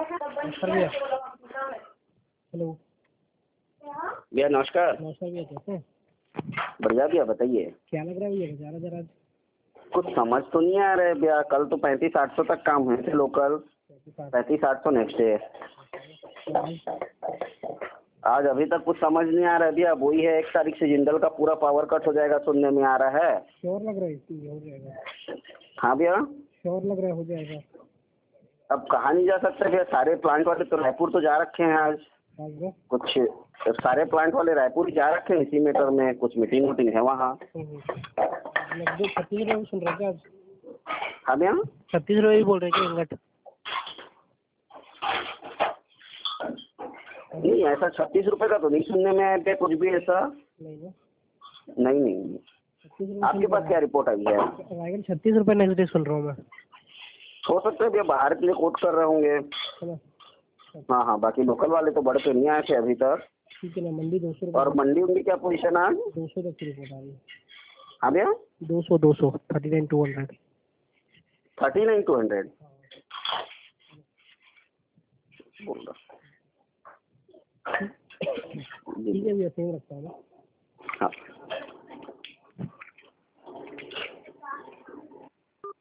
नमस्कार भैया। हेलो भैया नमस्कार। नमस्कार भैया, कैसे हैं? बढ़िया भैया, बताइए। क्या लग रहा है भैया, बाजार जरा? कुछ समझ तो नहीं आ रहा है भैया। कल तो 3500-800 तक काम हुए थे लोकल। 3500 next day. आज अभी तक कुछ समझ नहीं आ रहा है भैया। वही है, 1 तारीख से जिंदल का पूरा पावर कट हो जाएगा, सुनने में आ रहा है। श्योर लग रहा है कि हो जाएगा? हाँ भैया, श्योर लग रहा है हो जाएगा? अब कहाँ नहीं जा सकते भैया। सारे प्लांट वाले तो रायपुर तो जा रखे हैं आज। कुछ सारे प्लांट वाले रायपुर ही जा रखे हैं इसी मैटर में। कुछ मीटिंग वूटिंग है वहाँ। 36 रुपये सुन रहे थे आज। हाँ भैया, 36 रुपये ही बोल रहे थे इंगट। नहीं ऐसा 36 रुपए का तो नहीं सुनने में आया भैया कुछ भी ऐसा। नहीं नहीं। आपके पास क्या रिपोर्ट आई है? रायगढ़ 36 रुपये नेक्स्ट डे सुन रहा हूँ मैं। हो सकता है भैया बाहर के लिए कोट कर रहे होंगे। हाँ हाँ, बाकी लोकल वाले तो बढ़ के नहीं आए थे अभी तक। ठीक है ना, मंडी 200 रुपये। और मंडी उंडी क्या पोजीशन आज? 200 तक की रिपोर्ट आ रही है। हाँ भैया, 200 39,200। 39,200 बोल रहा। ठीक है भैया, सेम रखता हूँ।